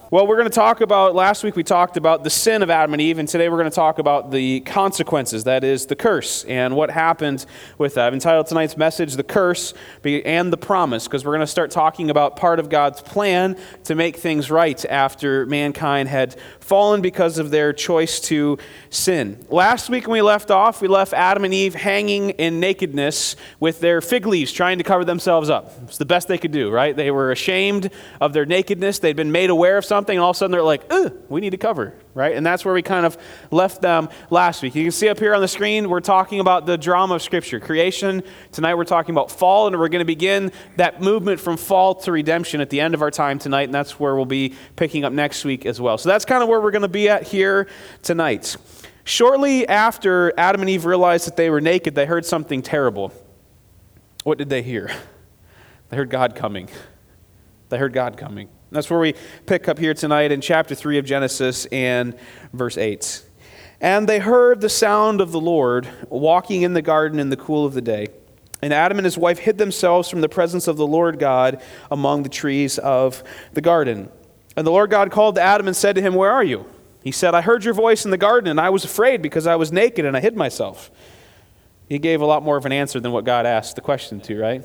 Well, we're going to talk about, last week we talked about the sin of Adam and Eve, and today we're going to talk about the consequences, that is, the curse, and what happened with that. I've entitled tonight's message, The Curse and the Promise, because we're going to start talking about part of God's plan to make things right after mankind had fallen because of their choice to sin. Last week when we left off, we left Adam and Eve hanging in nakedness with their fig leaves, trying to cover themselves up. It's the best they could do, right? They were ashamed of their nakedness. They'd been made aware of something, and all of a sudden they're like, we need to cover, right? And that's where we kind of left them last week. You can see up here on the screen, we're talking about the drama of Scripture, creation. Tonight we're talking about fall, and we're going to begin that movement from fall to redemption at the end of our time tonight, and that's where we'll be picking up next week as well. So that's kind of where we're going to be at here tonight. Shortly after Adam and Eve realized that they were naked, they heard something terrible. What did they hear? They heard God coming. They heard God coming. That's where we pick up here tonight in chapter 3 of Genesis and verse 8. And they heard the sound of the Lord walking in the garden in the cool of the day. And Adam and his wife hid themselves from the presence of the Lord God among the trees of the garden. And the Lord God called to Adam and said to him, "Where are you?" He said, "I heard your voice in the garden, and I was afraid because I was naked and I hid myself." He gave a lot more of an answer than what God asked the question to, right?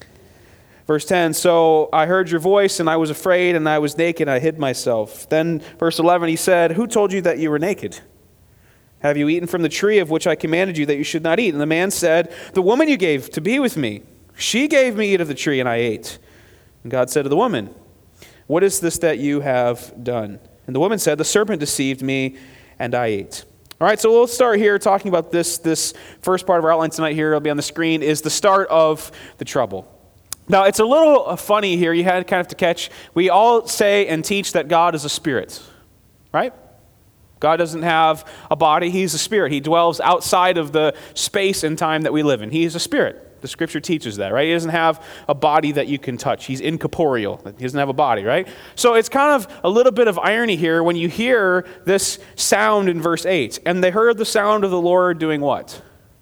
Verse 10, "So I heard your voice, and I was afraid, and I was naked, and I hid myself." Then verse 11, he said, "Who told you that you were naked? Have you eaten from the tree of which I commanded you that you should not eat?" And the man said, "The woman you gave to be with me, she gave me eat of the tree, and I ate." And God said to the woman, "What is this that you have done?" And the woman said, "The serpent deceived me, and I ate." All right, so we'll start here talking about this first part of our outline tonight here. It'll be on the screen, is the start of the trouble. Now, it's a little funny here. You had kind of to catch. We all say and teach that God is a spirit, right? God doesn't have a body. He's a spirit. He dwells outside of the space and time that we live in. He is a spirit. The Scripture teaches that, right? He doesn't have a body that you can touch. He's incorporeal. He doesn't have a body, right? So it's kind of a little bit of irony here when you hear this sound in verse 8. And they heard the sound of the Lord doing what?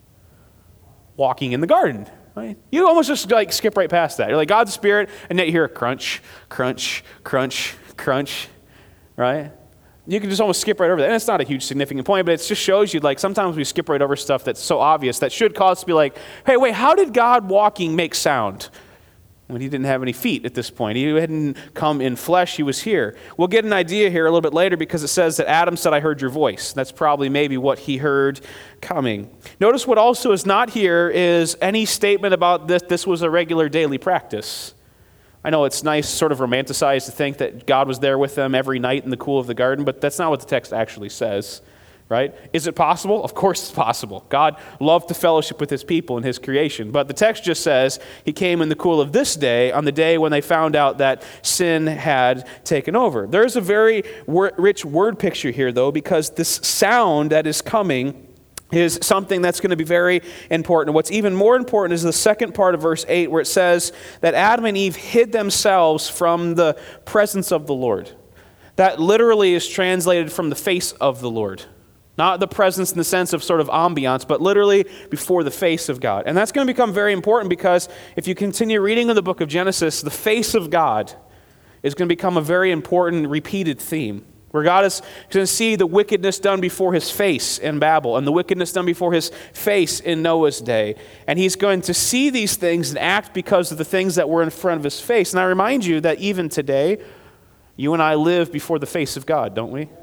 Walking in the garden. Right? You almost just like skip right past that. You're like, God's spirit, and then you hear a crunch, crunch, crunch, crunch, right? You can just almost skip right over that. And it's not a huge significant point, but it just shows you, like, sometimes we skip right over stuff that's so obvious that should cause us to be like, hey, wait, how did God walking make sound? When he didn't have any feet at this point. He hadn't come in flesh, he was here. We'll get an idea here a little bit later because it says that Adam said, "I heard your voice." That's probably maybe what he heard coming. Notice what also is not here is any statement about this was a regular daily practice. I know it's nice, sort of romanticized to think that God was there with them every night in the cool of the garden, but that's not what the text actually says. Right? Is it possible? Of course it's possible. God loved to fellowship with his people and his creation. But the text just says he came in the cool of this day, on the day when they found out that sin had taken over. There's a very rich word picture here, though, because this sound that is coming is something that's going to be very important. What's even more important is the second part of verse 8, where it says that Adam and Eve hid themselves from the presence of the Lord. That literally is translated from the face of the Lord. Not the presence in the sense of sort of ambiance, but literally before the face of God. And that's going to become very important because if you continue reading in the book of Genesis, the face of God is going to become a very important repeated theme, where God is going to see the wickedness done before his face in Babel and the wickedness done before his face in Noah's day. And he's going to see these things and act because of the things that were in front of his face. And I remind you that even today, you and I live before the face of God, don't we?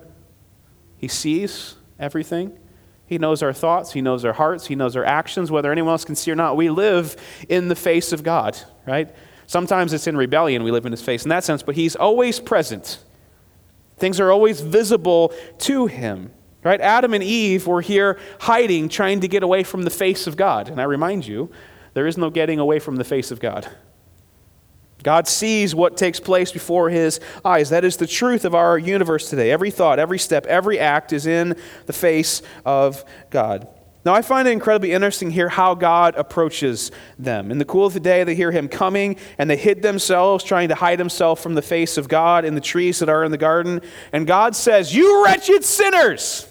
He sees everything. He knows our thoughts. He knows our hearts. He knows our actions, whether anyone else can see or not. We live in the face of God, right? Sometimes it's in rebellion we live in his face in that sense, but he's always present. Things are always visible to him, right? Adam and Eve were here hiding, trying to get away from the face of God. And I remind you, there is no getting away from the face of God. God sees what takes place before his eyes. That is the truth of our universe today. Every thought, every step, every act is in the face of God. Now, I find it incredibly interesting here how God approaches them. In the cool of the day, they hear him coming, and they hid themselves, trying to hide himself from the face of God in the trees that are in the garden. And God says, "You wretched sinners!"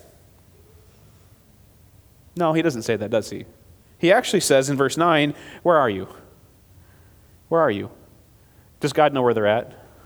No, he doesn't say that, does he? He actually says in verse 9, "Where are you? Where are you?" Does God know where they're at?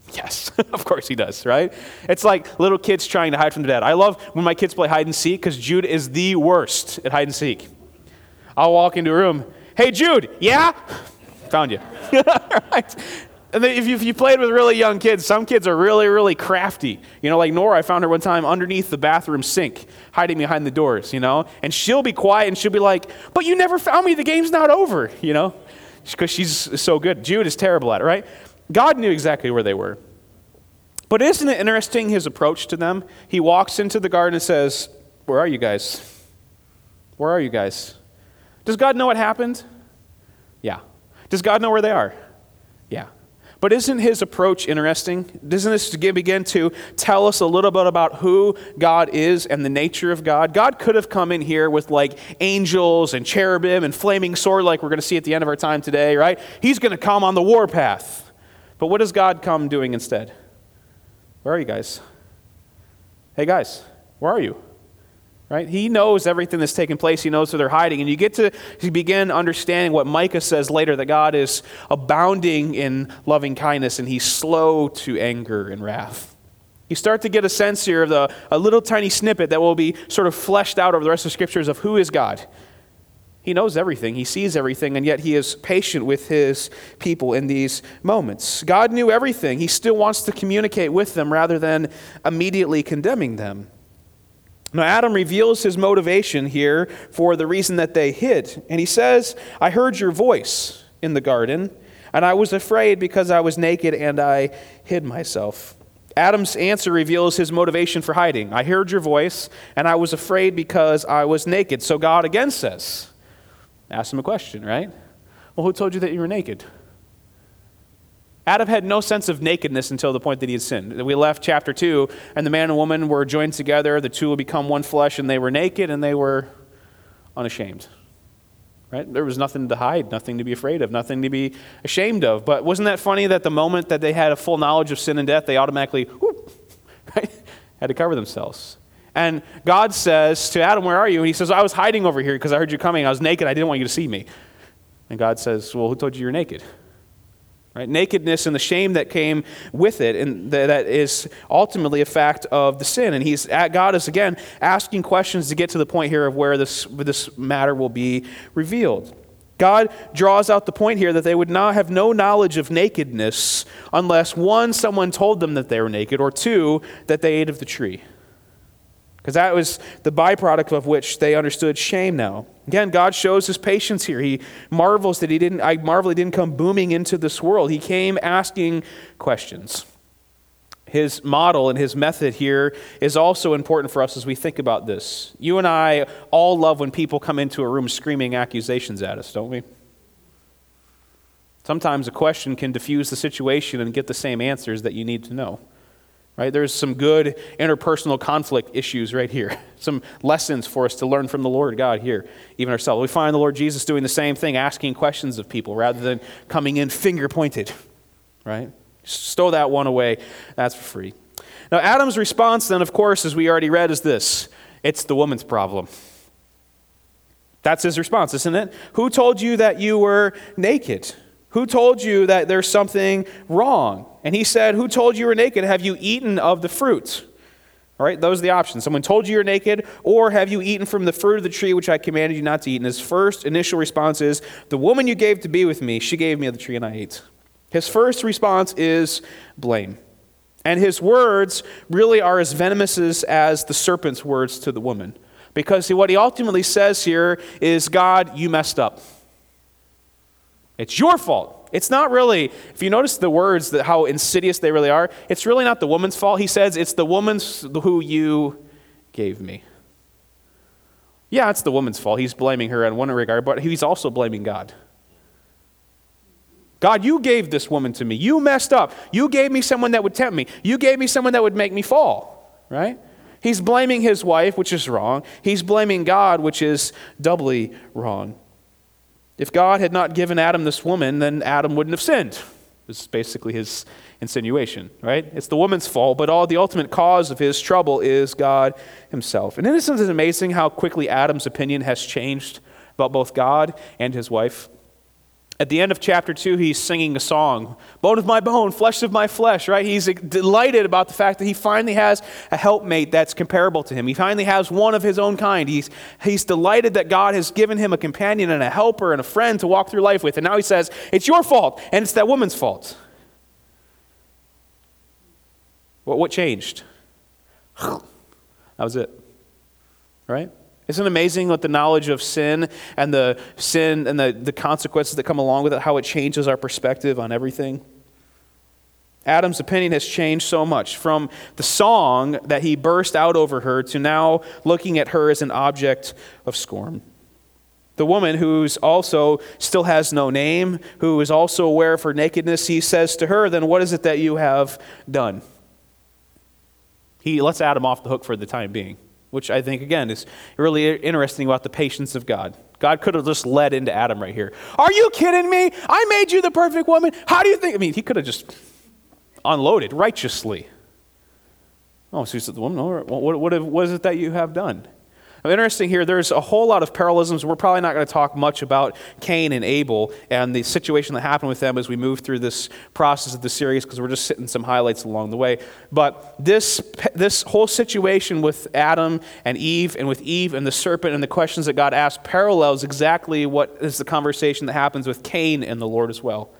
Yes, of course he does, right? It's like little kids trying to hide from their dad. I love when my kids play hide and seek because Jude is the worst at hide and seek. I'll walk into a room, hey Jude, yeah? Found you. Right? And then if you played with really young kids, some kids are really, really crafty. Like Nora, I found her one time underneath the bathroom sink, hiding behind the doors, and she'll be quiet and she'll be like, but you never found me, the game's not over, because she's so good. Jude is terrible at it, right? God knew exactly where they were. But isn't it interesting, his approach to them? He walks into the garden and says, where are you guys? Where are you guys? Does God know what happened? Yeah. Does God know where they are? Yeah. But isn't his approach interesting? Doesn't this begin to tell us a little bit about who God is and the nature of God? God could have come in here with like angels and cherubim and flaming sword like we're going to see at the end of our time today, right? He's going to come on the warpath. But what does God come doing instead? Where are you guys? Hey guys, where are you? Right? He knows everything that's taking place. He knows where they're hiding. And you get to begin understanding what Micah says later, that God is abounding in loving kindness and he's slow to anger and wrath. You start to get a sense here of a little tiny snippet that will be sort of fleshed out over the rest of the scriptures of who is God. He knows everything, he sees everything, and yet he is patient with his people in these moments. God knew everything. He still wants to communicate with them rather than immediately condemning them. Now, Adam reveals his motivation here for the reason that they hid. And he says, I heard your voice in the garden, and I was afraid because I was naked and I hid myself. Adam's answer reveals his motivation for hiding. I heard your voice, and I was afraid because I was naked. So God again says, ask him a question, right? Well, who told you that you were naked? Adam had no sense of nakedness until the point that he had sinned. We left chapter 2, and the man and woman were joined together. The two will become one flesh, and they were naked, and they were unashamed. Right? There was nothing to hide, nothing to be afraid of, nothing to be ashamed of. But wasn't that funny that the moment that they had a full knowledge of sin and death, they automatically, right, had to cover themselves. And God says to Adam, where are you? And he says, I was hiding over here because I heard you coming. I was naked. I didn't want you to see me. And God says, well, who told you you're naked? Right? Nakedness and the shame that came with it, and that is ultimately a fact of the sin. And God is, again, asking questions to get to the point here of where this matter will be revealed. God draws out the point here that they would not have no knowledge of nakedness unless, one, someone told them that they were naked, or two, that they ate of the tree. Because that was the byproduct of which they understood shame now. Again, God shows his patience here. He marvels that he didn't come booming into this world. He came asking questions. His model and his method here is also important for us as we think about this. You and I all love when people come into a room screaming accusations at us, don't we? Sometimes a question can diffuse the situation and get the same answers that you need to know. Right? There's some good interpersonal conflict issues right here. Some lessons for us to learn from the Lord God here, even ourselves. We find the Lord Jesus doing the same thing, asking questions of people rather than coming in finger pointed. Right? Stow that one away. That's for free. Now, Adam's response then, of course, as we already read, is this. It's the woman's problem. That's his response, isn't it? Who told you that you were naked? Who told you that there's something wrong? And he said, who told you were naked? Have you eaten of the fruit? All right, those are the options. Someone told you you're naked, or have you eaten from the fruit of the tree which I commanded you not to eat? And his first initial response is, the woman you gave to be with me, she gave me of the tree and I ate. His first response is blame. And his words really are as venomous as the serpent's words to the woman. Because what he ultimately says here is, God, you messed up. It's your fault. It's not really, if you notice the words, how insidious they really are, it's really not the woman's fault. He says, it's the woman's who you gave me. Yeah, it's the woman's fault. He's blaming her in one regard, but he's also blaming God. God, you gave this woman to me. You messed up. You gave me someone that would tempt me. You gave me someone that would make me fall, right? He's blaming his wife, which is wrong. He's blaming God, which is doubly wrong. If God had not given Adam this woman, then Adam wouldn't have sinned. This is basically his insinuation, right? It's the woman's fault, but the ultimate cause of his trouble is God himself. And isn't it amazing how quickly Adam's opinion has changed about both God and his wife? At the end of chapter 2, he's singing a song, bone of my bone, flesh of my flesh, right? He's delighted about the fact that he finally has a helpmate that's comparable to him. He finally has one of his own kind. He's delighted that God has given him a companion and a helper and a friend to walk through life with. And now he says, it's your fault, and it's that woman's fault. What changed? That was it, right? Isn't it amazing what the knowledge of sin and the consequences that come along with it, how it changes our perspective on everything? Adam's opinion has changed so much from the song that he burst out over her to now looking at her as an object of scorn. The woman who's also still has no name, who is also aware of her nakedness, he says to her, then what is it that you have done? He lets Adam off the hook for the time being, which I think, again, is really interesting about the patience of God. God could have just led into Adam right here. Are you kidding me? I made you the perfect woman. How do you think? I mean, he could have just unloaded righteously. Oh, so he said, the woman, what is it that you have done? Interesting here, there's a whole lot of parallelisms. We're probably not going to talk much about Cain and Abel and the situation that happened with them as we move through this process of the series, because we're just sitting some highlights along the way. But this whole situation with Adam and Eve and the serpent and the questions that God asked parallels exactly what is the conversation that happens with Cain and the Lord as well.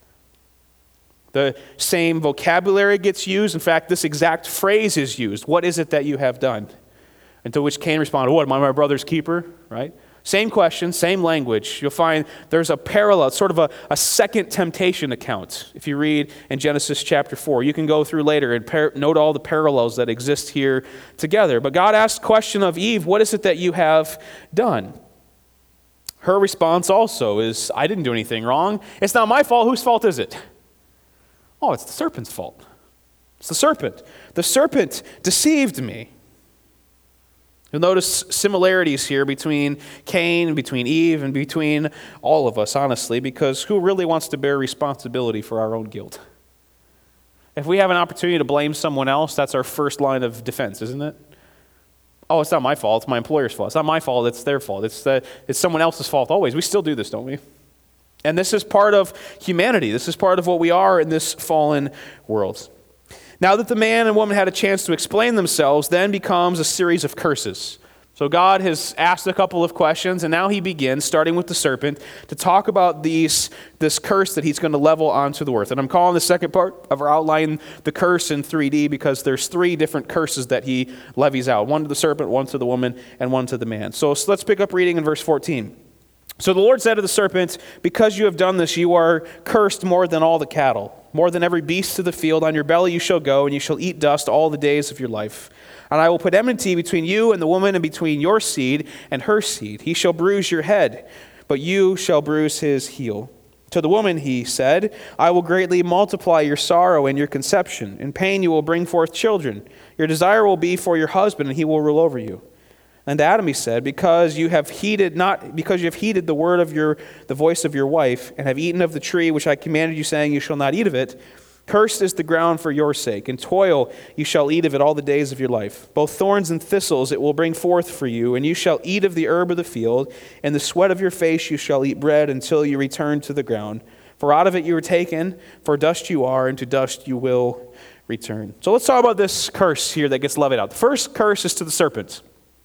The same vocabulary gets used. In fact, this exact phrase is used. What is it that you have done? And to which Cain responded, what, am I my brother's keeper? Right? Same question, same language. You'll find there's a parallel, sort of a second temptation account. If you read in Genesis chapter 4, you can go through later and note all the parallels that exist here together. But God asked the question of Eve, what is it that you have done? Her response also is, I didn't do anything wrong. It's not my fault. Whose fault is it? Oh, it's the serpent's fault. It's the serpent. The serpent deceived me. You'll notice similarities here between Cain, between Eve, and between all of us, honestly, because who really wants to bear responsibility for our own guilt? If we have an opportunity to blame someone else, that's our first line of defense, isn't it? Oh, it's not my fault, it's my employer's fault. It's not my fault, it's their fault. It's someone else's fault always. We still do this, don't we? And this is part of humanity. This is part of what we are in this fallen world. Now that the man and woman had a chance to explain themselves, then becomes a series of curses. So God has asked a couple of questions, and now he begins, starting with the serpent, to talk about this curse that he's going to level onto the earth. And I'm calling the second part of our outline the curse in 3D because there's three different curses that he levies out. One to the serpent, one to the woman, and one to the man. So let's pick up reading in verse 14. So the Lord said to the serpent, because you have done this, you are cursed more than all the cattle. More than every beast of the field, on your belly you shall go, and you shall eat dust all the days of your life. And I will put enmity between you and the woman, and between your seed and her seed. He shall bruise your head, but you shall bruise his heel. To the woman he said, I will greatly multiply your sorrow and your conception. In pain you will bring forth children. Your desire will be for your husband, and he will rule over you. And to Adam he said, because you have heeded the word of the voice of your wife, and have eaten of the tree which I commanded you, saying, you shall not eat of it, cursed is the ground for your sake. In toil you shall eat of it all the days of your life. Both thorns and thistles it will bring forth for you, and you shall eat of the herb of the field. In the sweat of your face you shall eat bread until you return to the ground. For out of it you were taken, for dust you are, and to dust you will return. So let's talk about this curse here that gets levied out. The first curse is to the serpent.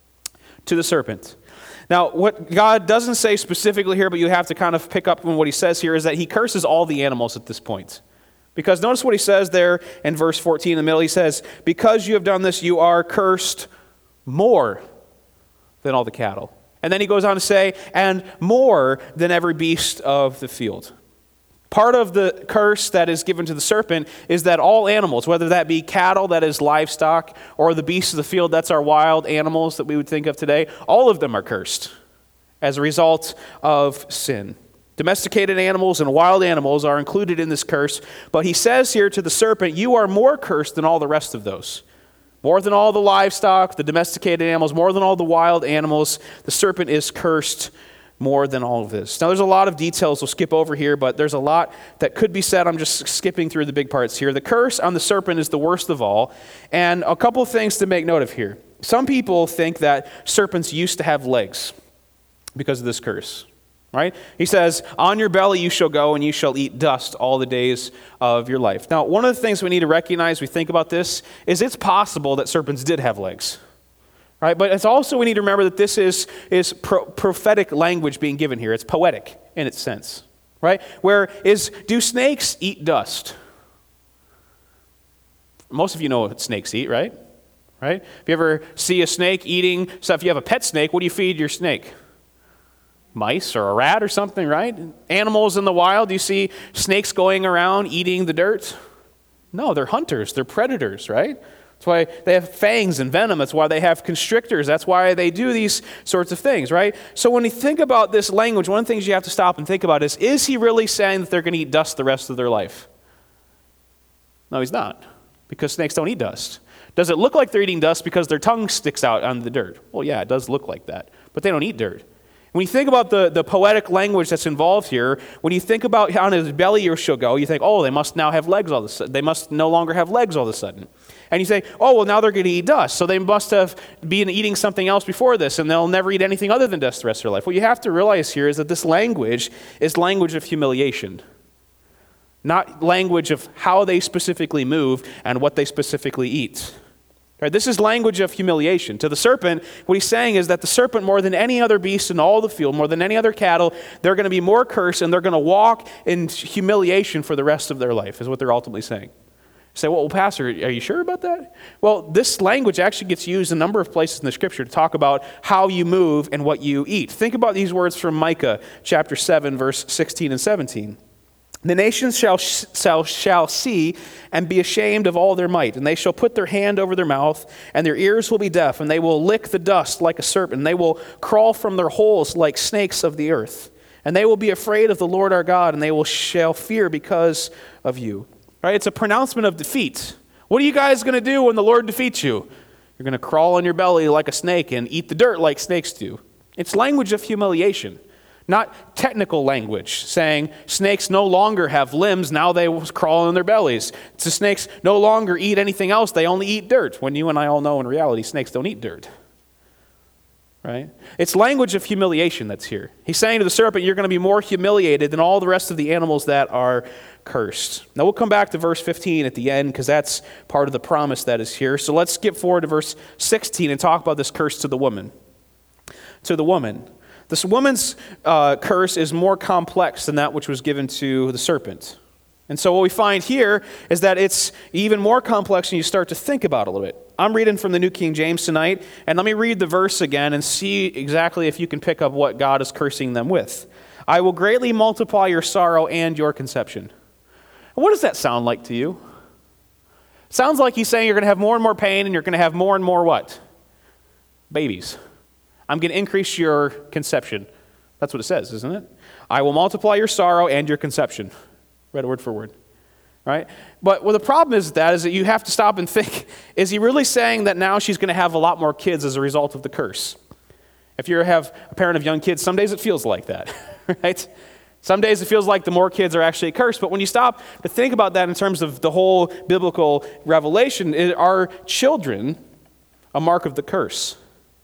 To the serpent. Now, what God doesn't say specifically here, but you have to kind of pick up on what he says here, is that he curses all the animals at this point. Because notice what he says there in verse 14 in the middle. He says, because you have done this, you are cursed more than all the cattle. And then he goes on to say, and more than every beast of the field. Part of the curse that is given to the serpent is that all animals, whether that be cattle, that is livestock, or the beasts of the field, that's our wild animals that we would think of today, all of them are cursed as a result of sin. Domesticated animals and wild animals are included in this curse, but he says here to the serpent, you are more cursed than all the rest of those. More than all the livestock, the domesticated animals, more than all the wild animals, the serpent is cursed more than all of this. Now, there's a lot of details we'll skip over here, but there's a lot that could be said. I'm just skipping through the big parts here. The curse on the serpent is the worst of all, and a couple of things to make note of here. Some people think that serpents used to have legs because of this curse. right? He says, on your belly you shall go, and you shall eat dust all the days of your life. Now, one of the things we need to recognize, we think about this, is it's possible that serpents did have legs, right? But it's also, we need to remember that this is prophetic language being given here. It's poetic in its sense, right? Do snakes eat dust? Most of you know what snakes eat, right? Right? If you ever see a snake eating stuff, if you have a pet snake, what do you feed your snake? Mice or a rat or something, right? Animals in the wild, do you see snakes going around eating the dirt? No, they're hunters. They're predators, right? That's why they have fangs and venom. That's why they have constrictors. That's why they do these sorts of things, right? So when you think about this language, one of the things you have to stop and think about is he really saying that they're going to eat dust the rest of their life? No, he's not, because snakes don't eat dust. Does it look like they're eating dust because their tongue sticks out on the dirt? Well, yeah, it does look like that, but they don't eat dirt. When you think about the poetic language that's involved here, when you think about on his belly you shall go, you think, oh, they must now have legs all of a sudden. They must no longer have legs all of a sudden. And you say, oh, well, now they're going to eat dust, so they must have been eating something else before this, and they'll never eat anything other than dust the rest of their life. What you have to realize here is that this language is language of humiliation, not language of how they specifically move and what they specifically eat. Right, this is language of humiliation. To the serpent, what he's saying is that the serpent, more than any other beast in all the field, more than any other cattle, they're going to be more cursed, and they're going to walk in humiliation for the rest of their life, is what they're ultimately saying. You say, well, Pastor, are you sure about that? Well, this language actually gets used in a number of places in the Scripture to talk about how you move and what you eat. Think about these words from Micah chapter 7, verse 16 and 17. The nations shall see and be ashamed of all their might, and they shall put their hand over their mouth, and their ears will be deaf, and they will lick the dust like a serpent, and they will crawl from their holes like snakes of the earth. And they will be afraid of the Lord our God, and they shall fear because of you. Right? It's a pronouncement of defeat. What are you guys going to do when the Lord defeats you? You're going to crawl on your belly like a snake and eat the dirt like snakes do. It's language of humiliation. Not technical language, saying snakes no longer have limbs, now they crawl on their bellies. So snakes no longer eat anything else, they only eat dirt, when you and I all know in reality snakes don't eat dirt. Right? It's language of humiliation that's here. He's saying to the serpent, you're going to be more humiliated than all the rest of the animals that are cursed. Now we'll come back to verse 15 at the end, because that's part of the promise that is here. So let's skip forward to verse 16 and talk about this curse to the woman. To the woman. This woman's curse is more complex than that which was given to the serpent. And so what we find here is that it's even more complex when you start to think about it a little bit. I'm reading from the New King James tonight, and let me read the verse again and see exactly if you can pick up what God is cursing them with. I will greatly multiply your sorrow and your conception. What does that sound like to you? It sounds like he's saying you're going to have more and more pain, and you're going to have more and more what? Babies. I'm going to increase your conception. That's what it says, isn't it? I will multiply your sorrow and your conception. Read it word for word. Right? But the problem is that you have to stop and think, is he really saying that now she's going to have a lot more kids as a result of the curse? If you have a parent of young kids, some days it feels like that, right? Some days it feels like the more kids are actually cursed. But when you stop to think about that in terms of the whole biblical revelation, are children a mark of the curse?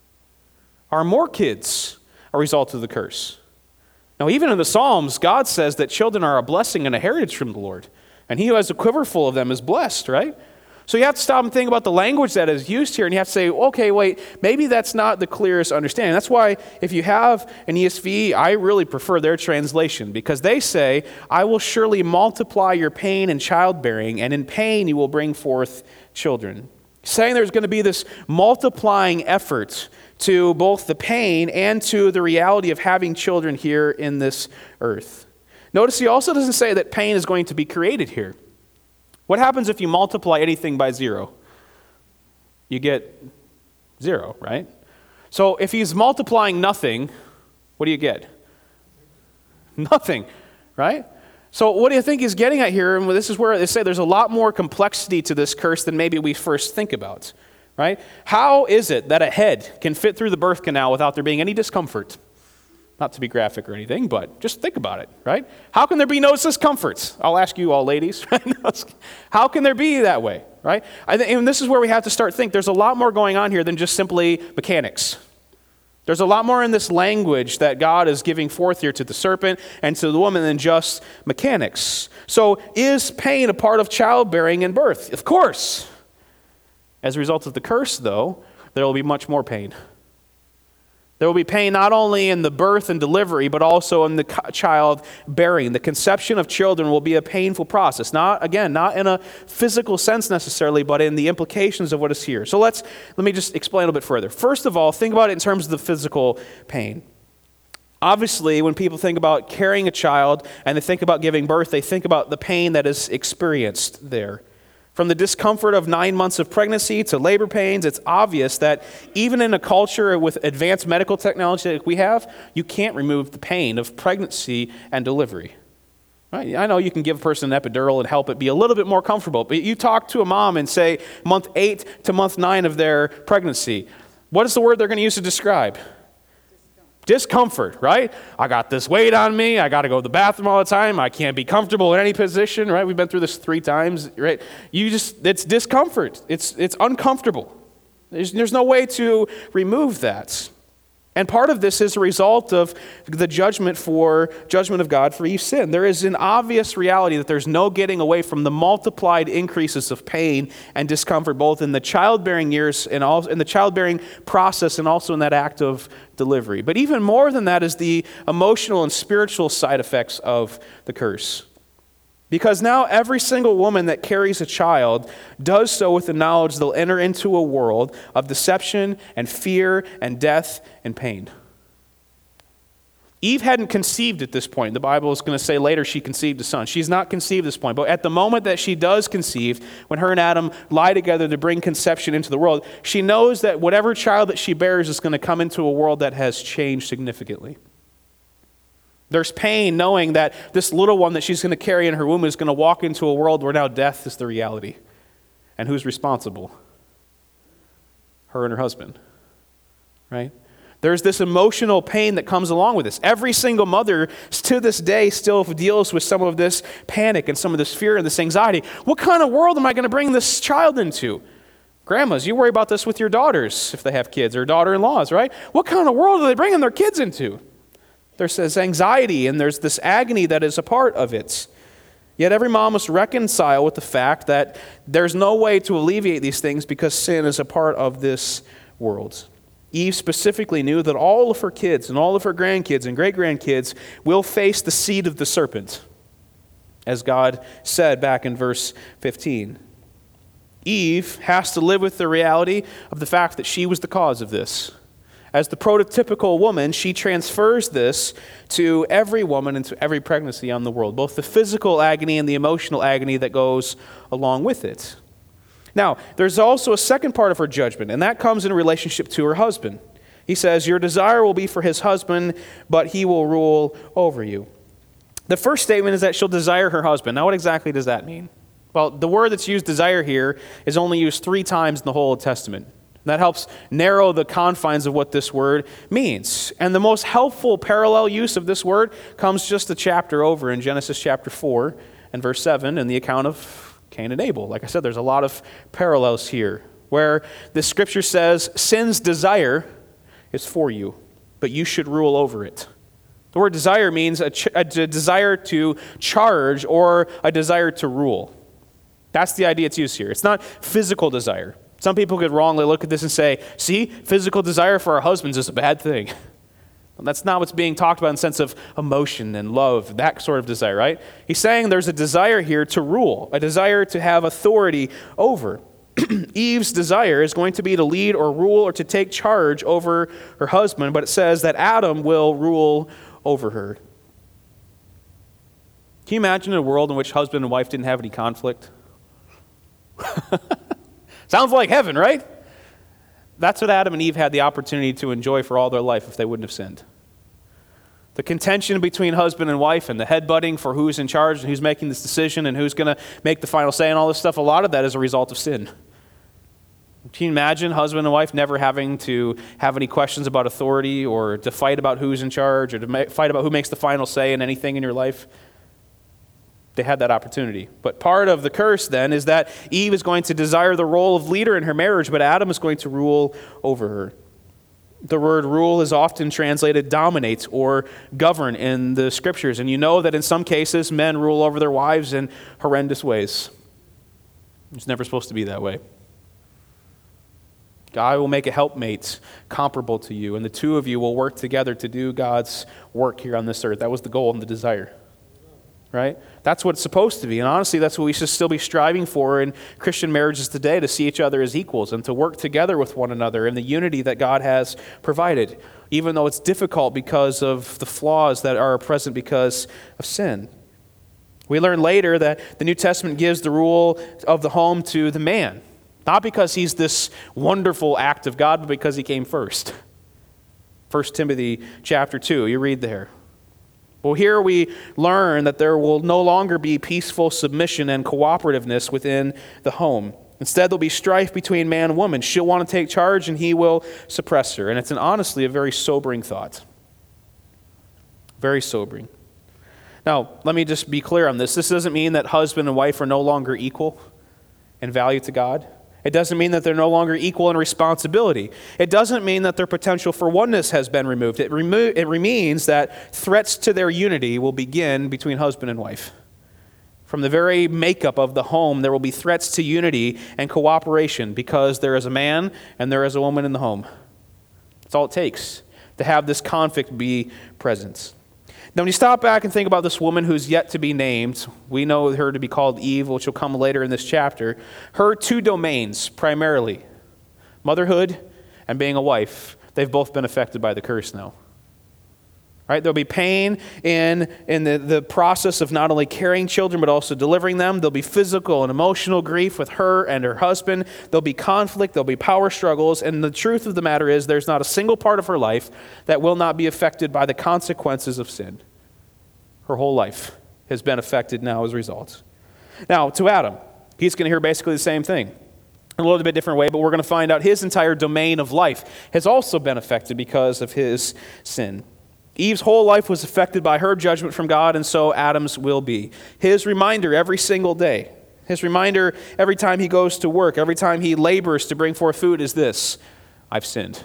Are more kids a result of the curse? Now, even in the Psalms, God says that children are a blessing and a heritage from the Lord. And he who has a quiver full of them is blessed, right? So you have to stop and think about the language that is used here, and you have to say, okay, wait, maybe that's not the clearest understanding. That's why if you have an ESV, I really prefer their translation, because they say, I will surely multiply your pain in childbearing, and in pain you will bring forth children. Saying there's going to be this multiplying effort to both the pain and to the reality of having children here in this earth. Notice he also doesn't say that pain is going to be created here. What happens if you multiply anything by 0? You get 0, right? So if he's multiplying nothing, what do you get? Nothing, right? So what do you think he's getting at here? And this is where they say there's a lot more complexity to this curse than maybe we first think about, right? How is it that a head can fit through the birth canal without there being any discomfort? Not to be graphic or anything, but just think about it, right? How can there be no discomforts? I'll ask you all ladies, right? How can there be that way, right? And this is where we have to start thinking. There's a lot more going on here than just simply mechanics. There's a lot more in this language that God is giving forth here to the serpent and to the woman than just mechanics. So is pain a part of childbearing and birth? Of course. As a result of the curse, though, there will be much more pain. There will be pain not only in the birth and delivery, but also in the child bearing. The conception of children will be a painful process. Not in a physical sense necessarily, but in the implications of what is here. So let me just explain a little bit further. First of all, think about it in terms of the physical pain. Obviously, when people think about carrying a child and they think about giving birth, they think about the pain that is experienced there. From the discomfort of 9 months of pregnancy to labor pains, it's obvious that even in a culture with advanced medical technology that we have, you can't remove the pain of pregnancy and delivery. Right? I know you can give a person an epidural and help it be a little bit more comfortable, but you talk to a mom and say month 8 to month 9 of their pregnancy, what is the word they're going to use to describe? Discomfort, right? I got this weight on me. I got to go to the bathroom all the time. I can't be comfortable in any position, right? We've been through this 3 times, right? It's discomfort. It's uncomfortable. There's no way to remove that. And part of this is a result of the judgment of God for Eve's sin. There is an obvious reality that there's no getting away from the multiplied increases of pain and discomfort, both in the childbearing years and also in the childbearing process and also in that act of delivery. But even more than that is the emotional and spiritual side effects of the curse. Because now every single woman that carries a child does so with the knowledge they'll enter into a world of deception and fear and death and pain. Eve hadn't conceived at this point. The Bible is going to say later she conceived a son. She's not conceived at this point. But at the moment that she does conceive, when her and Adam lie together to bring conception into the world, she knows that whatever child that she bears is going to come into a world that has changed significantly. There's pain knowing that this little one that she's going to carry in her womb is going to walk into a world where now death is the reality. And who's responsible? Her and her husband, right? There's this emotional pain that comes along with this. Every single mother to this day still deals with some of this panic and some of this fear and this anxiety. What kind of world am I going to bring this child into? Grandmas, you worry about this with your daughters if they have kids, or daughter-in-laws, right? What kind of world are they bringing their kids into? There's this anxiety and there's this agony that is a part of it. Yet every mom must reconcile with the fact that there's no way to alleviate these things because sin is a part of this world. Eve specifically knew that all of her kids and all of her grandkids and great-grandkids will face the seed of the serpent, as God said back in verse 15. Eve has to live with the reality of the fact that she was the cause of this. As the prototypical woman, she transfers this to every woman and to every pregnancy on the world, both the physical agony and the emotional agony that goes along with it. Now, there's also a second part of her judgment, and that comes in relationship to her husband. He says, your desire will be for his husband, but he will rule over you. The first statement is that she'll desire her husband. Now, what exactly does that mean? Well, the word that's used, desire, here is only used 3 times in the whole Old Testament. That helps narrow the confines of what this word means. And the most helpful parallel use of this word comes just a chapter over in Genesis chapter 4 and verse 7 in the account of Cain and Abel. Like I said, there's a lot of parallels here where the scripture says, sin's desire is for you, but you should rule over it. The word desire means a desire to charge or a desire to rule. That's the idea it's used here. It's not physical desire. Some people could wrongly look at this and say, see, physical desire for our husbands is a bad thing. And that's not what's being talked about in the sense of emotion and love, that sort of desire, right? He's saying there's a desire here to rule, a desire to have authority over. Eve's desire is going to be to lead or rule or to take charge over her husband, but it says that Adam will rule over her. Can you imagine a world in which husband and wife didn't have any conflict? Sounds like heaven, right? That's what Adam and Eve had the opportunity to enjoy for all their life if they wouldn't have sinned. The contention between husband and wife and the headbutting for who's in charge and who's making this decision and who's going to make the final say and all this stuff, a lot of that is a result of sin. Can you imagine husband and wife never having to have any questions about authority or to fight about who's in charge or to fight about who makes the final say in anything in your life? They had that opportunity. But part of the curse then is that Eve is going to desire the role of leader in her marriage, but Adam is going to rule over her. The word rule is often translated dominate or govern in the scriptures. And you know that in some cases, men rule over their wives in horrendous ways. It's never supposed to be that way. God will make a helpmate comparable to you, and the two of you will work together to do God's work here on this earth. That was the goal and the desire. Right? That's what it's supposed to be. And honestly, that's what we should still be striving for in Christian marriages today, to see each other as equals and to work together with one another in the unity that God has provided, even though it's difficult because of the flaws that are present because of sin. We learn later that the New Testament gives the rule of the home to the man, not because he's this wonderful act of God, but because he came first. 1 Timothy chapter 2, you read there. Well, here we learn that there will no longer be peaceful submission and cooperativeness within the home. Instead, there'll be strife between man and woman. She'll want to take charge and he will suppress her. And it's honestly a very sobering thought. Very sobering. Now, let me just be clear on this. This doesn't mean that husband and wife are no longer equal in value to God. It doesn't mean that they're no longer equal in responsibility. It doesn't mean that their potential for oneness has been removed. It means that threats to their unity will begin between husband and wife. From the very makeup of the home, there will be threats to unity and cooperation because there is a man and there is a woman in the home. That's all it takes to have this conflict be present. Now, when you stop back and think about this woman who's yet to be named, we know her to be called Eve, which will come later in this chapter. Her two domains, primarily, motherhood and being a wife, they've both been affected by the curse now. Right? There'll be pain in the process of not only carrying children, but also delivering them. There'll be physical and emotional grief with her and her husband. There'll be conflict. There'll be power struggles. And the truth of the matter is there's not a single part of her life that will not be affected by the consequences of sin. Her whole life has been affected now as a result. Now, to Adam, he's going to hear basically the same thing. In a little bit different way, but we're going to find out his entire domain of life has also been affected because of his sin. Eve's whole life was affected by her judgment from God, and so Adam's will be. His reminder every single day, his reminder every time he goes to work, every time he labors to bring forth food is this: I've sinned.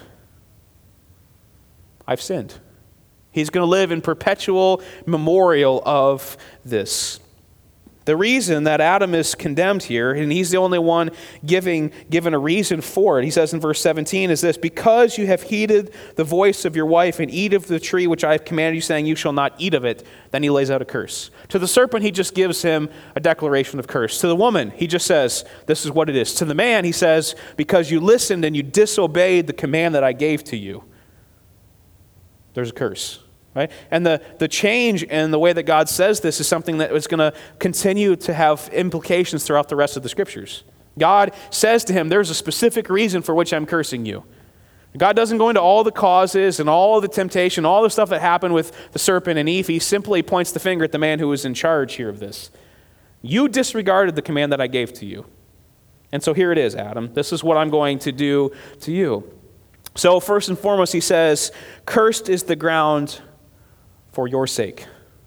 I've sinned. He's going to live in perpetual memorial of this. The reason that Adam is condemned here, and he's the only one given a reason for it, he says in verse 17, is this: because you have heeded the voice of your wife and eat of the tree which I have commanded you, saying you shall not eat of it. Then he lays out a curse. To the serpent, he just gives him a declaration of curse. To the woman, he just says, this is what it is. To the man, he says, because you listened and you disobeyed the command that I gave to you, there's a curse. Right? And the change in the way that God says this is something that is going to continue to have implications throughout the rest of the scriptures. God says to him, there's a specific reason for which I'm cursing you. God doesn't go into all the causes and all of the temptation, all the stuff that happened with the serpent and Eve. He simply points the finger at the man who was in charge here of this. You disregarded the command that I gave to you. And so here it is, Adam. This is what I'm going to do to you. So first and foremost, he says, cursed is the ground for your sake.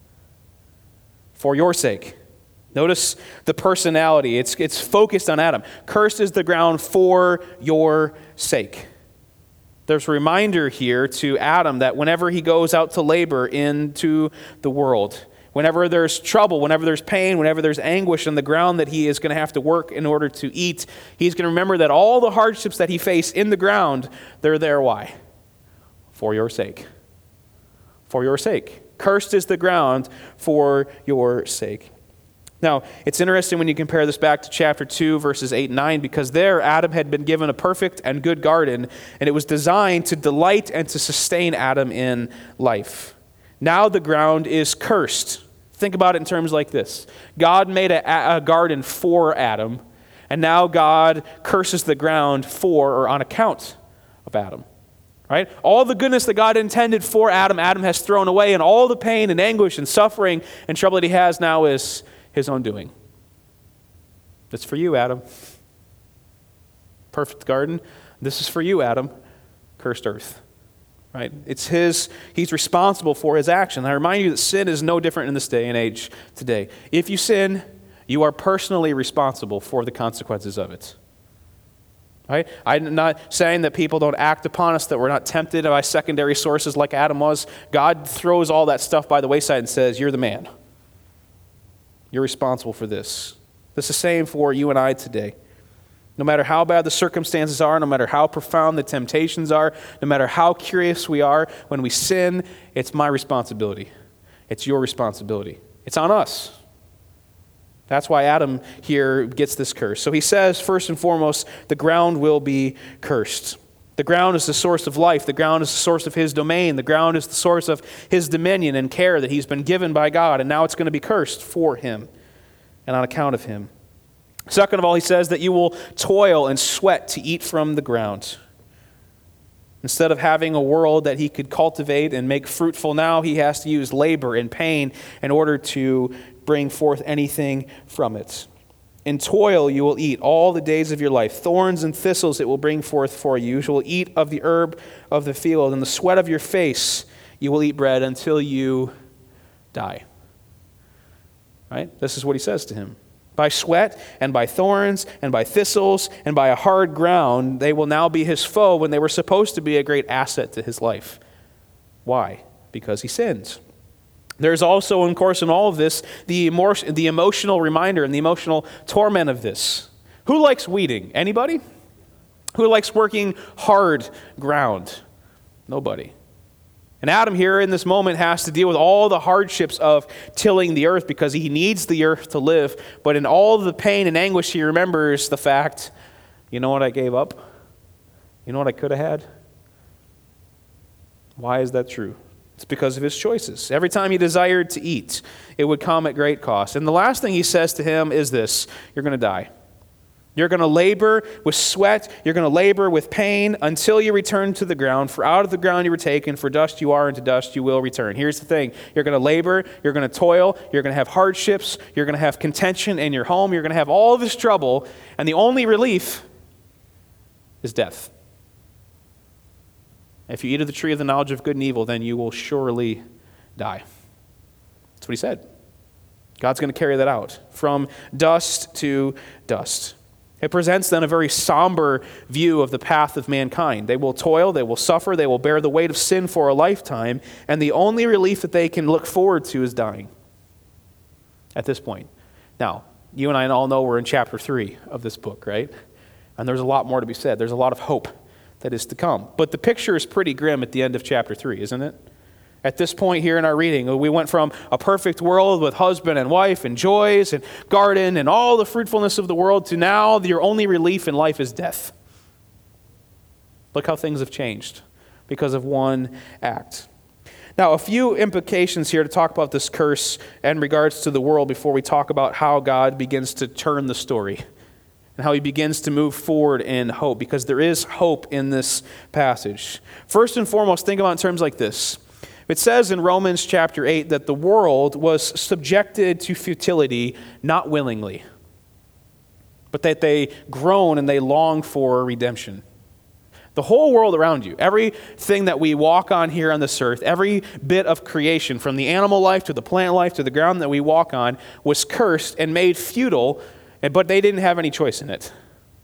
For your sake. Notice the personality. It's focused on Adam. Cursed is the ground for your sake. There's a reminder here to Adam that whenever he goes out to labor into the world, whenever there's trouble, whenever there's pain, whenever there's anguish on the ground that he is going to have to work in order to eat, he's going to remember that all the hardships that he faced in the ground, they're there. Why? For your sake. For your sake. Cursed is the ground for your sake. Now, it's interesting when you compare this back to chapter 2, verses 8 and 9, because there Adam had been given a perfect and good garden, and it was designed to delight and to sustain Adam in life. Now the ground is cursed. Think about it in terms like this. God made a garden for Adam, and now God curses the ground for or on account of Adam. Right? All the goodness that God intended for Adam, Adam has thrown away, and all the pain and anguish and suffering and trouble that he has now is his own doing. That's for you, Adam. Perfect garden. This is for you, Adam. Cursed earth. Right? It's his. He's responsible for his action. I remind you that sin is no different in this day and age today. If you sin, you are personally responsible for the consequences of it. Right? I'm not saying that people don't act upon us, that we're not tempted by secondary sources like Adam was. God throws all that stuff by the wayside and says, you're the man. You're responsible for this. This is the same for you and I today. No matter how bad the circumstances are, no matter how profound the temptations are, no matter how curious we are, when we sin, it's my responsibility. It's your responsibility. It's on us. That's why Adam here gets this curse. So he says, first and foremost, the ground will be cursed. The ground is the source of life. The ground is the source of his domain. The ground is the source of his dominion and care that he's been given by God. And now it's going to be cursed for him and on account of him. Second of all, he says that you will toil and sweat to eat from the ground. Instead of having a world that he could cultivate and make fruitful, now he has to use labor and pain in order to bring forth anything from it. In toil you will eat all the days of your life. Thorns and thistles it will bring forth for you. You will eat of the herb of the field. In the sweat of your face you will eat bread until you die. Right? This is what he says to him. By sweat and by thorns and by thistles and by a hard ground, they will now be his foe when they were supposed to be a great asset to his life. Why? Because he sins. There's also, of course, in all of this, the emotional reminder and the emotional torment of this. Who likes weeding? Anybody? Who likes working hard ground? Nobody. And Adam here in this moment has to deal with all the hardships of tilling the earth because he needs the earth to live. But in all the pain and anguish, he remembers the fact, you know what I gave up? You know what I could have had? Why is that true? It's because of his choices. Every time he desired to eat, it would come at great cost. And the last thing he says to him is this: you're going to die. You're going to labor with sweat. You're going to labor with pain until you return to the ground. For out of the ground you were taken, for dust you are, and to dust you will return. Here's the thing. You're going to labor. You're going to toil. You're going to have hardships. You're going to have contention in your home. You're going to have all of this trouble. And the only relief is death. If you eat of the tree of the knowledge of good and evil, then you will surely die. That's what he said. God's going to carry that out from dust to dust. It presents then a very somber view of the path of mankind. They will toil, they will suffer, they will bear the weight of sin for a lifetime, and the only relief that they can look forward to is dying at this point. Now, you and I all know we're in chapter 3 of this book, right? And there's a lot more to be said. There's a lot of hope that is to come. But the picture is pretty grim at the end of chapter 3, isn't it? At this point here in our reading, we went from a perfect world with husband and wife and joys and garden and all the fruitfulness of the world to now your only relief in life is death. Look how things have changed because of one act. Now, a few implications here to talk about this curse in regards to the world before we talk about how God begins to turn the story and how he begins to move forward in hope, because there is hope in this passage. First and foremost, think about it in terms like this. It says in Romans chapter 8 that the world was subjected to futility not willingly, but that they groan and they long for redemption. The whole world around you, everything that we walk on here on this earth, every bit of creation, from the animal life to the plant life to the ground that we walk on, was cursed and made futile, but they didn't have any choice in it.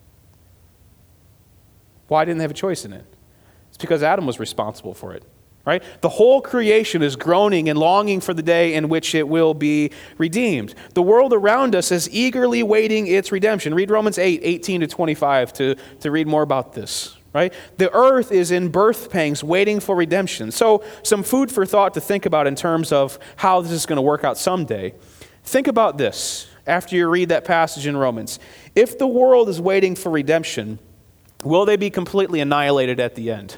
Why didn't they have a choice in it? It's because Adam was responsible for it. Right? The whole creation is groaning and longing for the day in which it will be redeemed. The world around us is eagerly waiting its redemption. Read Romans 8:18-25 to read more about this. Right? The earth is in birth pangs waiting for redemption. So some food for thought to think about in terms of how this is going to work out someday. Think about this after you read that passage in Romans. If the world is waiting for redemption, will they be completely annihilated at the end?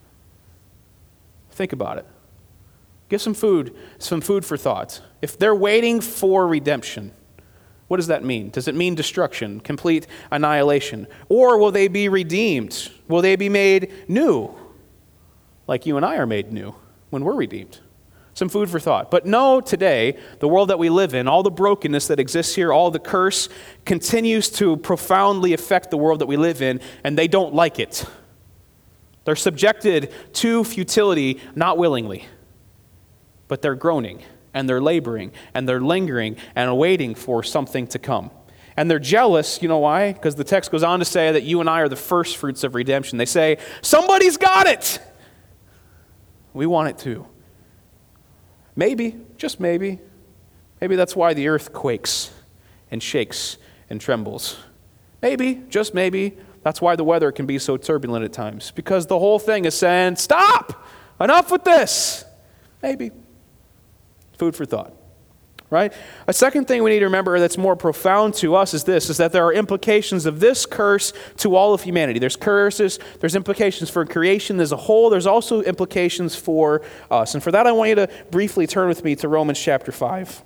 Think about it. Give some food for thought. If they're waiting for redemption, what does that mean? Does it mean destruction, complete annihilation? Or will they be redeemed? Will they be made new? Like you and I are made new when we're redeemed. Some food for thought. But no, today, the world that we live in, all the brokenness that exists here, all the curse continues to profoundly affect the world that we live in, and they don't like it. They're subjected to futility, not willingly, but they're groaning, and they're laboring, and they're lingering, and waiting for something to come. And they're jealous. You know why? Because the text goes on to say that you and I are the first fruits of redemption. They say, somebody's got it. We want it too. Maybe, just maybe that's why the earth quakes and shakes and trembles. Maybe, just maybe, that's why the weather can be so turbulent at times. Because the whole thing is saying, stop! Enough with this! Maybe. Food for thought. Right? A second thing we need to remember that's more profound to us is this, is that there are implications of this curse to all of humanity. There's curses, there's implications for creation as a whole, there's also implications for us. And for that, I want you to briefly turn with me to Romans chapter 5.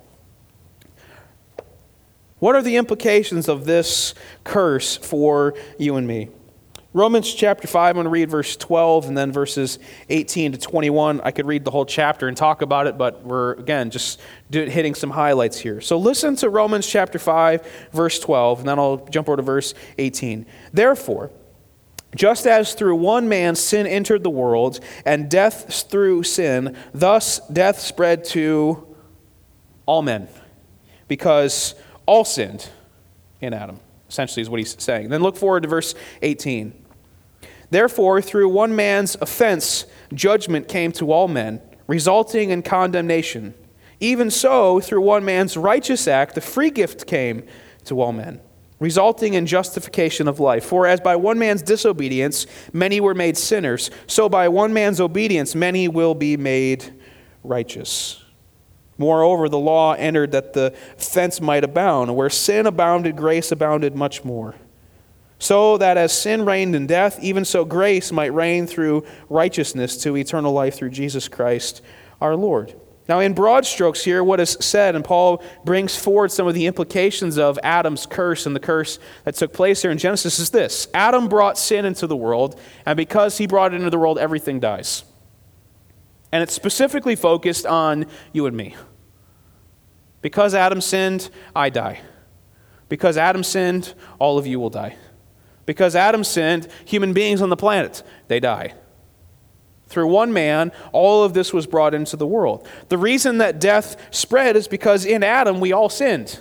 What are the implications of this curse for you and me? Romans chapter 5, I'm going to read verse 12 and then verses 18 to 21. I could read the whole chapter and talk about it, but we're, again, just hitting some highlights here. So listen to Romans chapter 5, verse 12, and then I'll jump over to verse 18. Therefore, just as through one man sin entered the world, and death through sin, thus death spread to all men, because all sinned in Adam, essentially is what he's saying. Then look forward to verse 18. Therefore, through one man's offense, judgment came to all men, resulting in condemnation. Even so, through one man's righteous act, the free gift came to all men, resulting in justification of life. For as by one man's disobedience many were made sinners, so by one man's obedience many will be made righteous. Moreover, the law entered that the offense might abound. Where sin abounded, grace abounded much more. So that as sin reigned in death, even so grace might reign through righteousness to eternal life through Jesus Christ our Lord. Now, in broad strokes here, what is said, and Paul brings forward some of the implications of Adam's curse and the curse that took place here in Genesis, is this. Adam brought sin into the world, and because he brought it into the world, everything dies. And it's specifically focused on you and me. Because Adam sinned, I die. Because Adam sinned, all of you will die. Because Adam sinned, human beings on the planet, they die. Through one man, all of this was brought into the world. The reason that death spread is because in Adam, we all sinned.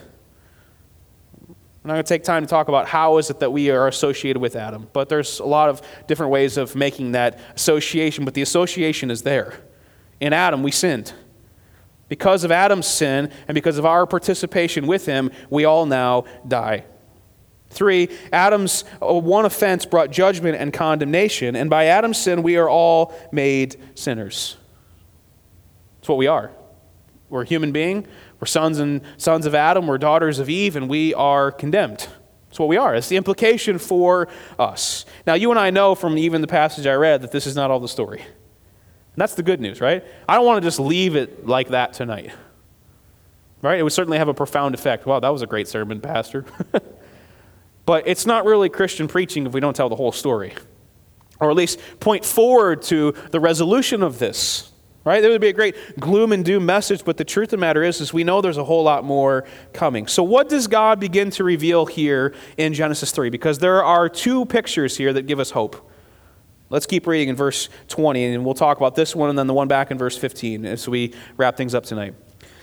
I'm not going to take time to talk about how is it that we are associated with Adam, but there's a lot of different ways of making that association, but the association is there. In Adam, we sinned. Because of Adam's sin and because of our participation with him, we all now die. 3, Adam's one offense brought judgment and condemnation, and by Adam's sin, we are all made sinners. That's what we are. We're a human being. We're sons of Adam. We're daughters of Eve, and we are condemned. That's what we are. It's the implication for us. Now, you and I know from even the passage I read that this is not all the story. And that's the good news, right? I don't want to just leave it like that tonight. Right? It would certainly have a profound effect. Wow, that was a great sermon, Pastor. But it's not really Christian preaching if we don't tell the whole story. Or at least point forward to the resolution of this. Right? There would be a great gloom and doom message, but the truth of the matter is we know there's a whole lot more coming. So what does God begin to reveal here in Genesis 3? Because there are 2 pictures here that give us hope. Let's keep reading in verse 20, and we'll talk about this one and then the one back in verse 15 as we wrap things up tonight.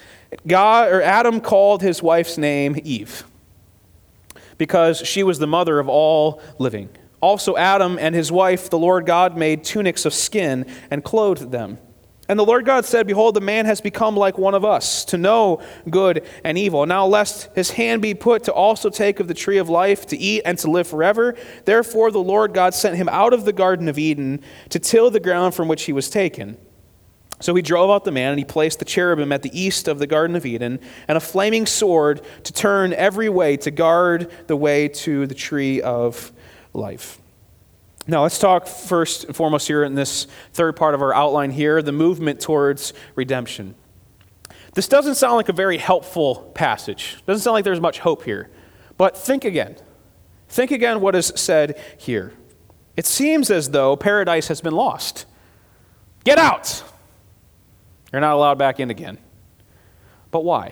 Adam called his wife's name Eve, because she was the mother of all living. Also Adam and his wife, the Lord God, made tunics of skin and clothed them. And the Lord God said, Behold, the man has become like one of us, to know good and evil. Now lest his hand be put to also take of the tree of life, to eat and to live forever. Therefore the Lord God sent him out of the Garden of Eden to till the ground from which he was taken. So he drove out the man, and he placed the cherubim at the east of the Garden of Eden, and a flaming sword to turn every way to guard the way to the tree of life. Now let's talk first and foremost here in this third part of our outline here, the movement towards redemption. This doesn't sound like a very helpful passage. Doesn't sound like there's much hope here. But think again. Think again what is said here. It seems as though paradise has been lost. Get out! You're not allowed back in again. But why?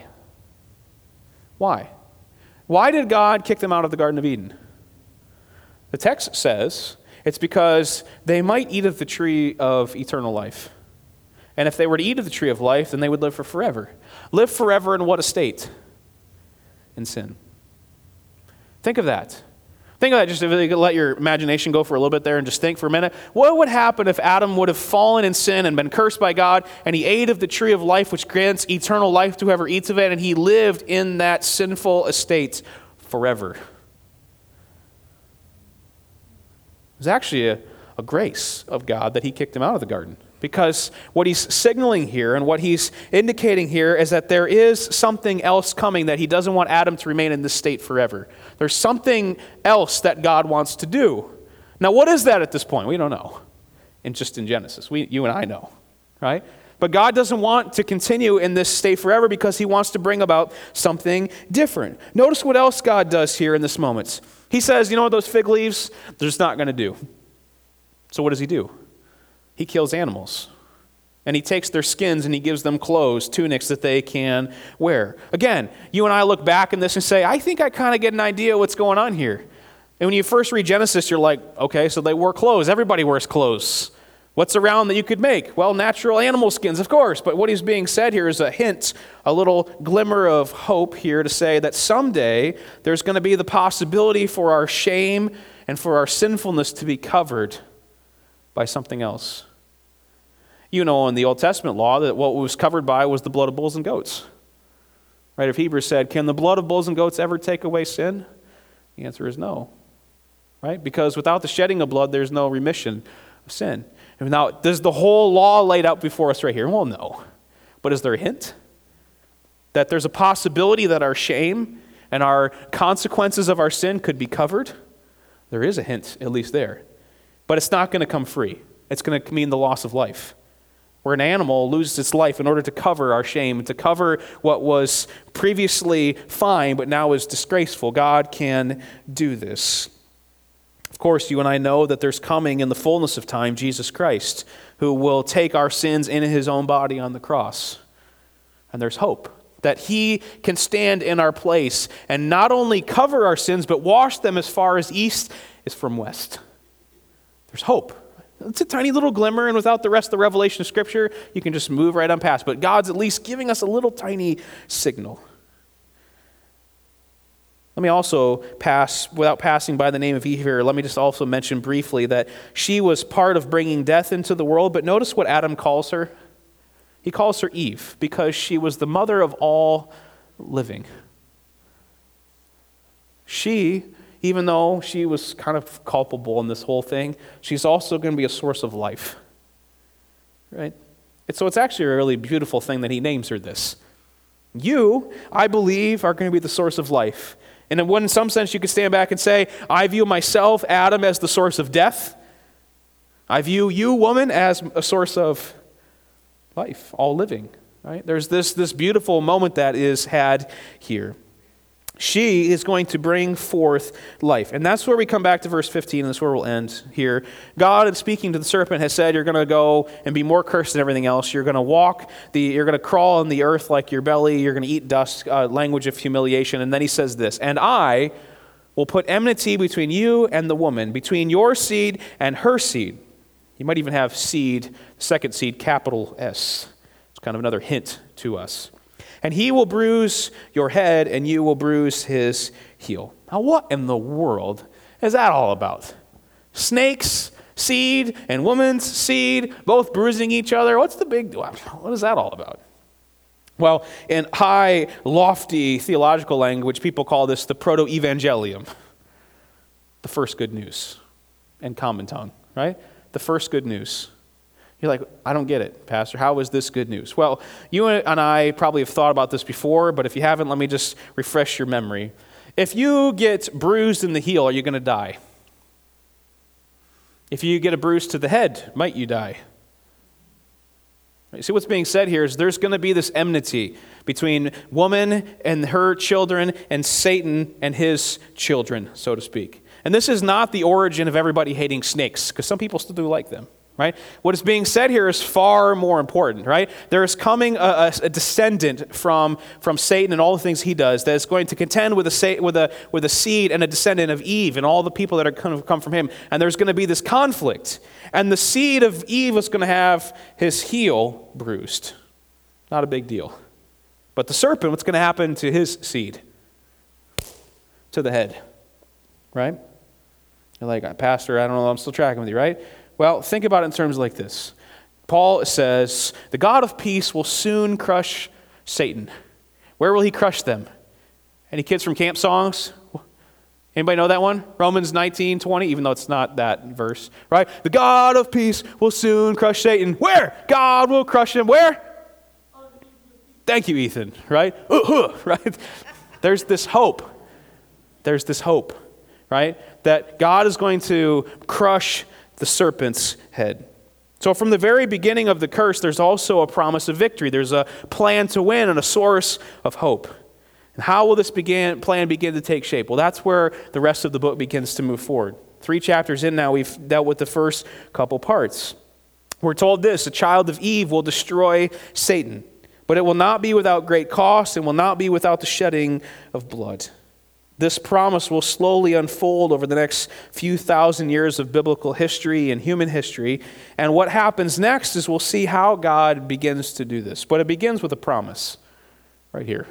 Why? Why did God kick them out of the Garden of Eden? The text says it's because they might eat of the tree of eternal life. And if they were to eat of the tree of life, then they would live for forever. Live forever in what estate? In sin. Think of that. Think of that, just if you could let your imagination go for a little bit there and just think for a minute. What would happen if Adam would have fallen in sin and been cursed by God, and he ate of the tree of life, which grants eternal life to whoever eats of it, and he lived in that sinful estate forever? It was actually a grace of God that he kicked him out of the garden. Because what he's signaling here and what he's indicating here is that there is something else coming, that he doesn't want Adam to remain in this state forever. There's something else that God wants to do. Now, what is that at this point? We don't know. Just in Genesis. You and I know, right? But God doesn't want to continue in this state forever because he wants to bring about something different. Notice what else God does here in this moment. He says, you know what, those fig leaves, they're just not going to do. So what does he do? He kills animals, and he takes their skins and he gives them clothes, tunics that they can wear. Again, you and I look back in this and say, I think I kind of get an idea what's going on here. And when you first read Genesis, you're like, okay, so they wore clothes. Everybody wears clothes. What's around that you could make? Well, natural animal skins, of course. But what is being said here is a hint, a little glimmer of hope here to say that someday there's going to be the possibility for our shame and for our sinfulness to be covered by something else. You know, in the Old Testament law, that what was covered by was the blood of bulls and goats. Right? If Hebrews said, can the blood of bulls and goats ever take away sin? The answer is no. Right? Because without the shedding of blood, there's no remission of sin. And now, does the whole law laid out before us right here? Well, no. But is there a hint? That there's a possibility that our shame and our consequences of our sin could be covered? There is a hint, at least there. But it's not going to come free. It's going to mean the loss of life. Where an animal loses its life in order to cover our shame, to cover what was previously fine but now is disgraceful. God can do this. Of course, you and I know that there's coming in the fullness of time Jesus Christ, who will take our sins in his own body on the cross. And there's hope that he can stand in our place and not only cover our sins, but wash them as far as east is from west. There's hope. It's a tiny little glimmer, and without the rest of the revelation of Scripture, you can just move right on past. But God's at least giving us a little tiny signal. Let me also pass, without passing by the name of Eve here, let me just also mention briefly that she was part of bringing death into the world, but notice what Adam calls her. He calls her Eve because she was the mother of all living. She, even though she was kind of culpable in this whole thing, she's also going to be a source of life, right? So it's actually a really beautiful thing that he names her this. You, I believe, are going to be the source of life. And in some sense, you could stand back and say, I view myself, Adam, as the source of death. I view you, woman, as a source of life, all living, right? There's this beautiful moment that is had here. She is going to bring forth life. And that's where we come back to verse 15, and that's where we'll end here. God, in speaking to the serpent, has said, you're going to go and be more cursed than everything else. You're going to you're going to crawl in the earth like your belly. You're going to eat dust, language of humiliation. And then he says this, and I will put enmity between you and the woman, between your seed and her seed. You might even have seed, second seed, capital S. It's kind of another hint to us. And he will bruise your head, and you will bruise his heel. Now, what in the world is that all about? Snakes, seed, and woman's seed, both bruising each other. What's the big deal? What is that all about? Well, in high, lofty theological language, people call this the proto-evangelium, the first good news, in common tongue, right? The first good news. You're like, I don't get it, Pastor. How is this good news? Well, you and I probably have thought about this before, but if you haven't, let me just refresh your memory. If you get bruised in the heel, are you going to die? If you get a bruise to the head, might you die? See, what's being said here is there's going to be this enmity between woman and her children and Satan and his children, so to speak. And this is not the origin of everybody hating snakes, because some people still do like them. Right? What is being said here is far more important, right? There is coming a descendant from Satan and all the things he does that is going to contend with a seed and a descendant of Eve and all the people that are going to come from him. And there's going to be this conflict. And the seed of Eve is going to have his heel bruised. Not a big deal. But the serpent, what's going to happen to his seed? To the head. right? You're like, Pastor, I don't know, I'm still tracking with you, right? Well, think about it in terms like this. Paul says, the God of peace will soon crush Satan. Where will he crush them? Any kids from camp songs? Anybody know that one? Romans 19:20, even though it's not that verse, right? The God of peace will soon crush Satan. Where? God will crush him. Where? Thank you, Ethan, right? Right? There's this hope. There's this hope, right? That God is going to crush the serpent's head. So from the very beginning of the curse, there's also a promise of victory. There's a plan to win and a source of hope. And how will this plan begin to take shape? Well, that's where the rest of the book begins to move forward. 3 chapters in now, we've dealt with the first couple parts. We're told this: a child of Eve will destroy Satan, but it will not be without great cost and will not be without the shedding of blood. This promise will slowly unfold over the next few thousand years of biblical history and human history. And what happens next is we'll see how God begins to do this. But it begins with a promise right here.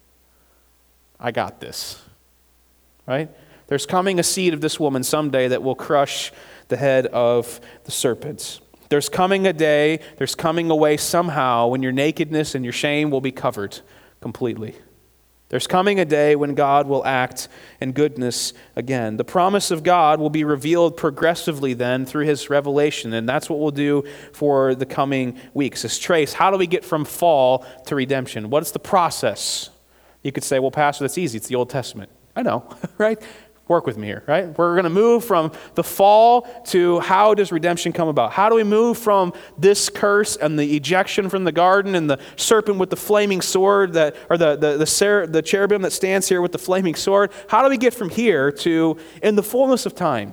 I got this, right? There's coming a seed of this woman someday that will crush the head of the serpent. There's coming a day, there's coming a way somehow when your nakedness and your shame will be covered completely. There's coming a day when God will act in goodness again. The promise of God will be revealed progressively then through his revelation, and that's what we'll do for the coming weeks. Is trace, how do we get from fall to redemption? What is the process? You could say, well, Pastor, that's easy. It's the Old Testament. I know, right? Work with me here, right? We're going to move from the fall to how does redemption come about? How do we move from this curse and the ejection from the garden and the serpent with the flaming sword, the cherubim that stands here with the flaming sword? How do we get from here to, in the fullness of time,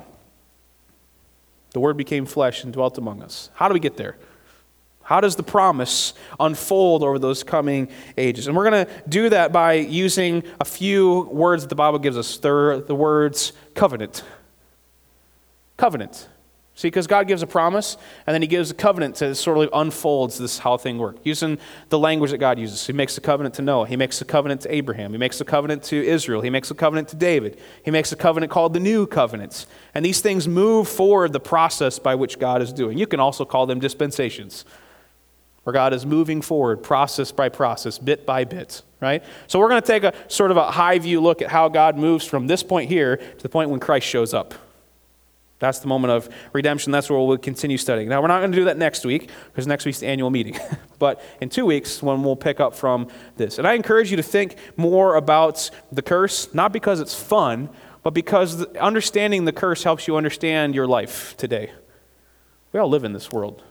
the Word became flesh and dwelt among us? How do we get there? How does the promise unfold over those coming ages? And we're going to do that by using a few words that the Bible gives us. They're the words covenant. Covenant. See, because God gives a promise, and then he gives a covenant to sort of unfolds this how thing works. Using the language that God uses. He makes a covenant to Noah. He makes a covenant to Abraham. He makes a covenant to Israel. He makes a covenant to David. He makes a covenant called the New Covenant. And these things move forward the process by which God is doing. You can also call them dispensations, where God is moving forward process by process, bit by bit, right? So we're going to take a sort of a high view look at how God moves from this point here to the point when Christ shows up. That's the moment of redemption. That's where we'll continue studying. Now, we're not going to do that next week, because next week's the annual meeting. But in 2 weeks, when we'll pick up from this. And I encourage you to think more about the curse, not because it's fun, but because understanding the curse helps you understand your life today. We all live in this world.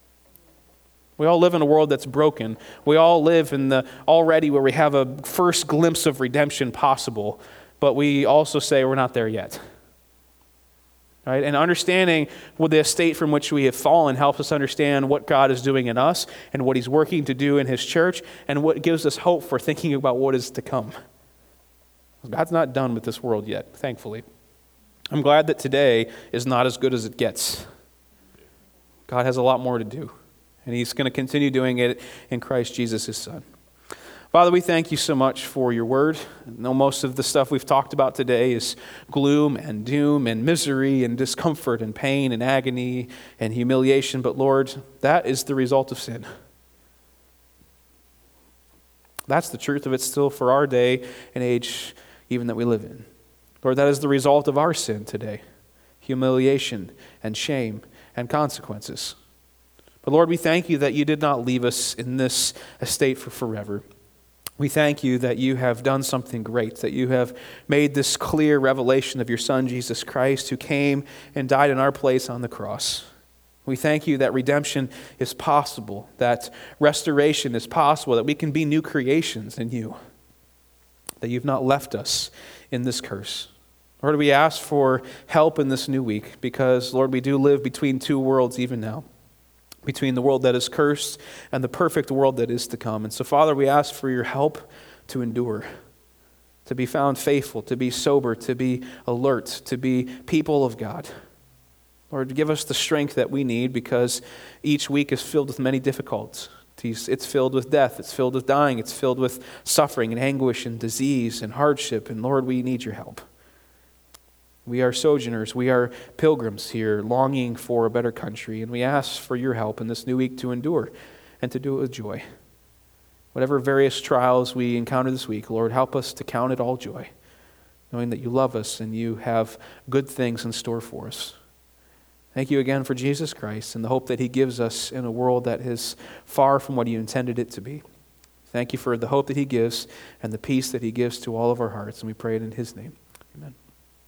We all live in a world that's broken. We all live in the already where we have a first glimpse of redemption possible, but we also say we're not there yet. Right? And understanding the estate from which we have fallen helps us understand what God is doing in us and what he's working to do in his church and what gives us hope for thinking about what is to come. God's not done with this world yet, thankfully. I'm glad that today is not as good as it gets. God has a lot more to do. And he's going to continue doing it in Christ Jesus, his Son. Father, we thank you so much for your word. I know most of the stuff we've talked about today is gloom and doom and misery and discomfort and pain and agony and humiliation. But Lord, that is the result of sin. That's the truth of it still for our day and age even that we live in. Lord, that is the result of our sin today. Humiliation and shame and consequences. But Lord, we thank you that you did not leave us in this estate for forever. We thank you that you have done something great, that you have made this clear revelation of your Son, Jesus Christ, who came and died in our place on the cross. We thank you that redemption is possible, that restoration is possible, that we can be new creations in you, that you've not left us in this curse. Lord, we ask for help in this new week because, Lord, we do live between two worlds even now. Between the world that is cursed and the perfect world that is to come. And so, Father, we ask for your help to endure, to be found faithful, to be sober, to be alert, to be people of God. Lord, give us the strength that we need because each week is filled with many difficulties. It's filled with death, it's filled with dying, it's filled with suffering and anguish and disease and hardship. And Lord, we need your help. We are sojourners. We are pilgrims here, longing for a better country, and we ask for your help in this new week to endure and to do it with joy. Whatever various trials we encounter this week, Lord, help us to count it all joy, knowing that you love us and you have good things in store for us. Thank you again for Jesus Christ and the hope that he gives us in a world that is far from what you intended it to be. Thank you for the hope that he gives and the peace that he gives to all of our hearts, and we pray it in his name. Amen.